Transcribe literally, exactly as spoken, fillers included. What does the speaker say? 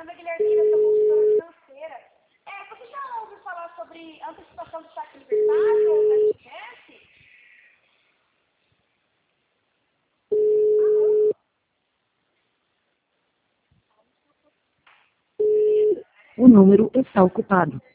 nome é Guilhermina, sou consultora financeira. É, você já ouviu falar sobre antecipação do saque aniversário ou da S G S? O número está ocupado.